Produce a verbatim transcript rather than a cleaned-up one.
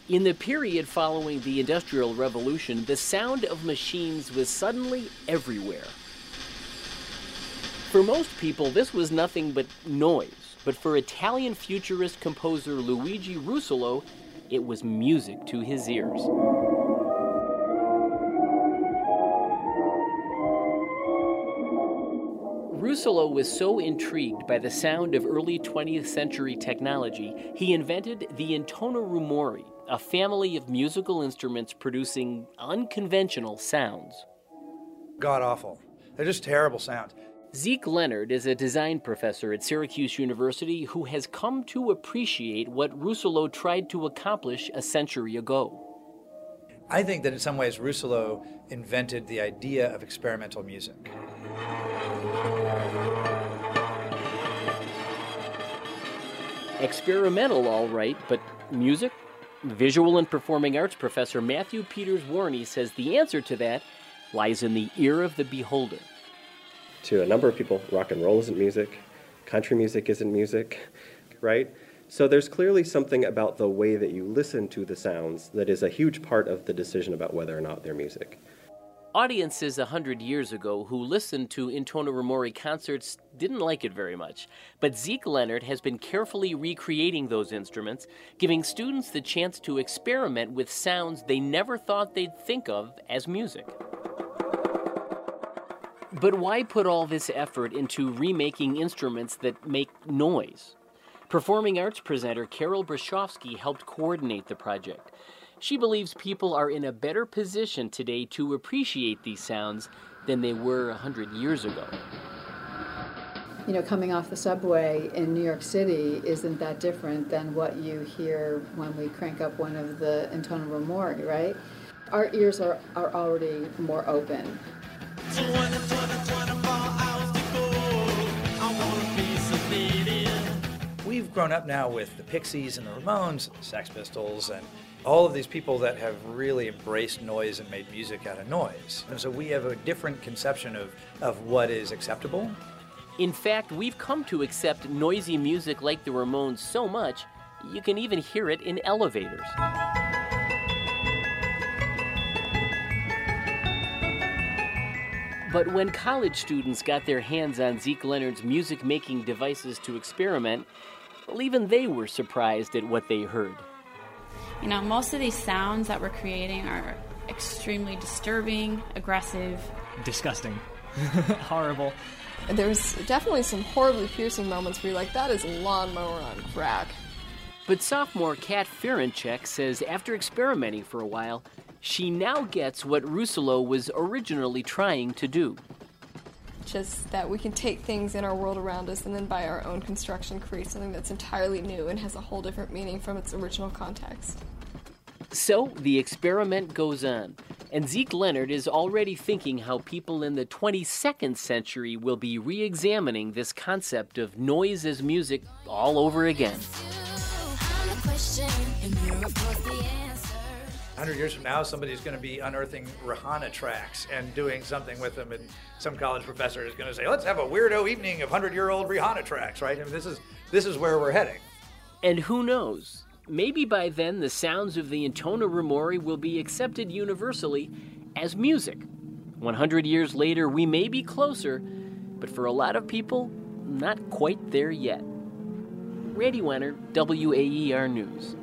In the period following the Industrial Revolution, the sound of machines was suddenly everywhere. For most people, this was nothing but noise, but for Italian futurist composer Luigi Russolo, it was music to his ears. Russolo was so intrigued by the sound of early twentieth century technology, he invented the intono rumori, a family of musical instruments producing unconventional sounds. God-awful. They're just terrible sounds. Zeke Leonard is a design professor at Syracuse University who has come to appreciate what Russolo tried to accomplish a century ago. I think that in some ways Russolo invented the idea of experimental music. Experimental, all right, but music? Visual and performing arts professor Matthew Peters-Warney says the answer to that lies in the ear of the beholder. To a number of people, rock and roll isn't music, country music isn't music, right? So there's clearly something about the way that you listen to the sounds that is a huge part of the decision about whether or not they're music. Audiences a hundred years ago who listened to Intono Rumori concerts didn't like it very much, but Zeke Leonard has been carefully recreating those instruments, giving students the chance to experiment with sounds they never thought they'd think of as music. But why put all this effort into remaking instruments that make noise? Performing arts presenter Carol Brashofsky helped coordinate the project. She believes people are in a better position today to appreciate these sounds than they were a hundred years ago. You know, coming off the subway in New York City isn't that different than what you hear when we crank up one of the Intono Rumori, right? Our ears are, are already more open. We've grown up now with the Pixies and the Ramones, and the Sex Pistols, and all of these people that have really embraced noise and made music out of noise. And so we have a different conception of, of what is acceptable. In fact, we've come to accept noisy music like the Ramones so much, you can even hear it in elevators. But when college students got their hands on Zeke Leonard's music-making devices to experiment, well, even they were surprised at what they heard. You know, most of these sounds that we're creating are extremely disturbing, aggressive. Disgusting. Horrible. There's definitely some horribly piercing moments where you're like, that is a lawnmower on crack. But sophomore Kat Ferenchek says after experimenting for a while, she now gets what Russolo was originally trying to do. Just that we can take things in our world around us and then by our own construction create something that's entirely new and has a whole different meaning from its original context. So the experiment goes on, and Zeke Leonard is already thinking how people in the twenty-second century will be re-examining this concept of noise as music all over again. A hundred years from now, somebody's going to be unearthing Rihanna tracks and doing something with them, and some college professor is going to say, let's have a weirdo evening of hundred-year-old Rihanna tracks, right? I mean, this is, this is where we're heading. And who knows? Maybe by then the sounds of the Intono Rumori will be accepted universally as music. one hundred years later, we may be closer, but for a lot of people, not quite there yet. Randy Wenner, W A E R News.